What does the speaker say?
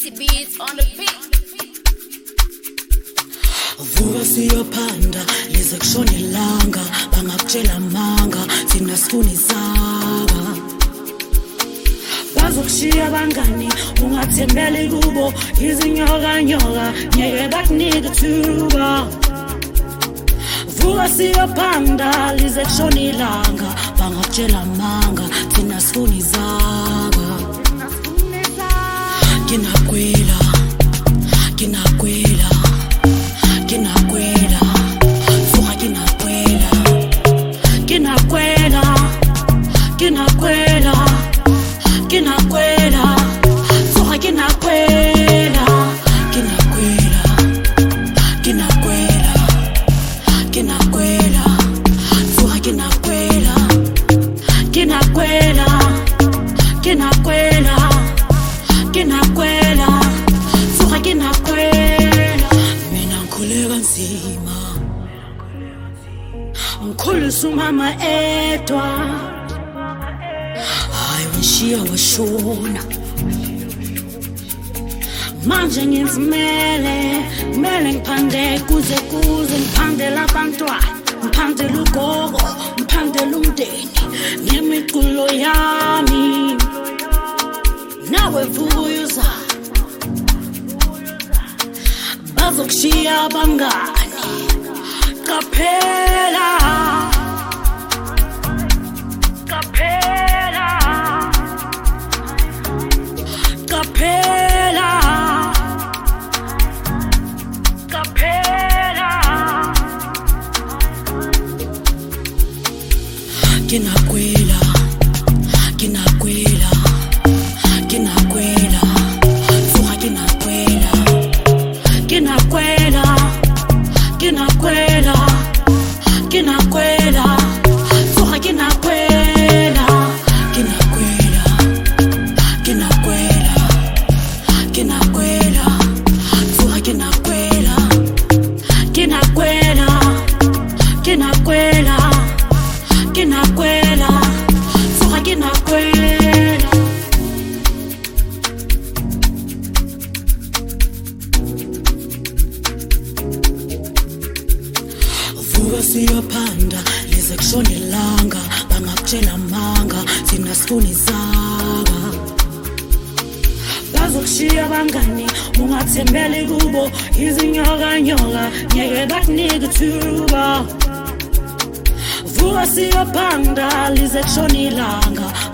Beats on the beat. Vuka siyophanda lize kushona ilanga bangakutshela manga thina sifuna isaka bazokushiya bangani ungathembeli kubo izinyoka nyoka ngeke bakunika thuba Vuka siyophanda lize kushona ilanga bangakutshela manga thina sifuna isaka Kinakwela Kinakwela Kinakwela Fuka kinakwela Kinakwela Kinakwela Kinakwela Fuka kinakwela Kinakwela Kinakwela Kinakwela Fuka kinakwela Kinakwela Kinakwela Kinakwela Fuka kinakwela Mina ngikhuleka nzima Ngikhulisa umama edwa Hayi wishiya washona Manje ngizimele ngiphande kuze ngiphandele abantwana ngiphandele ugogo ngiphandele umndeni ngemiculo yami Nawe vuza bazokushiya bangani Qaphela Qaphela Qaphela Qaphela Kinakwela Kinakwela Kinakwela Fuka kinakwela Kinakwela Kinakwela Kinakwela Fuka kinakwela Kinakwela Kinakwela Kinakwela Fuka kinakwela Kinakwela Kinakwela Kinakwela Fuka kinakwela Vuka siyophanda lize kushona ilanga bangakutshela manga thina sifuna isaka bazokushiya bangani ungathembeli kubo izinyoka nyoka ngeke bakunika thuba Vuka siyophanda lize kushona ilanga